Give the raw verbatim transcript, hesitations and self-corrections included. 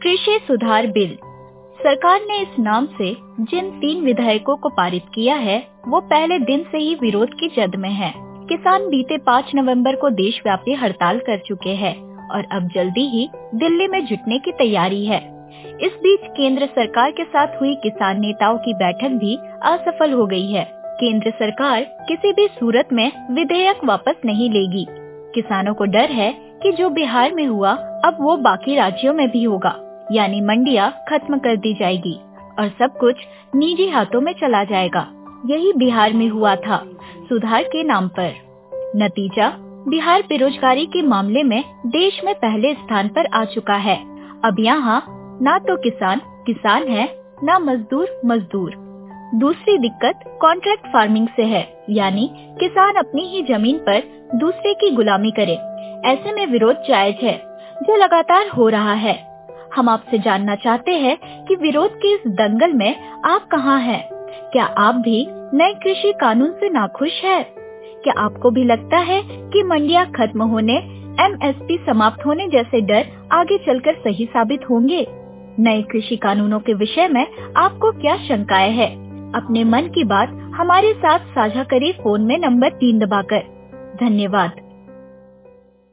कृषि सुधार बिल। सरकार ने इस नाम से जिन तीन विधेयकों को पारित किया है वो पहले दिन से ही विरोध की जद में है। किसान बीते पाँच नवंबर को देशव्यापी हड़ताल कर चुके हैं और अब जल्दी ही दिल्ली में जुटने की तैयारी है। इस बीच केंद्र सरकार के साथ हुई किसान नेताओं की बैठक भी असफल हो गई है। केंद्र सरकार किसी भी सूरत में विधेयक वापस नहीं लेगी। किसानों को डर है कि जो बिहार में हुआ अब वो बाकी राज्यों में भी होगा, यानी मंडियां खत्म कर दी जाएगी और सब कुछ निजी हाथों में चला जाएगा। यही बिहार में हुआ था सुधार के नाम पर। नतीजा, बिहार बेरोजगारी के मामले में देश में पहले स्थान पर आ चुका है। अब यहाँ ना तो किसान किसान है, ना मजदूर मजदूर। दूसरी दिक्कत कॉन्ट्रैक्ट फार्मिंग से है, यानी किसान अपनी ही जमीन पर दूसरे की गुलामी करे। ऐसे में विरोध जायज है, जो लगातार हो रहा है। हम आपसे जानना चाहते हैं कि विरोध के इस दंगल में आप कहां हैं? क्या आप भी नए कृषि कानून से नाखुश हैं? क्या आपको भी लगता है कि मंडियां खत्म होने, एम एस पी समाप्त होने जैसे डर आगे चलकर सही साबित होंगे? नए कृषि कानूनों के विषय में आपको क्या शंकाएं हैं? अपने मन की बात हमारे साथ साझा करें फोन में नंबर तीन दबाकर। धन्यवाद।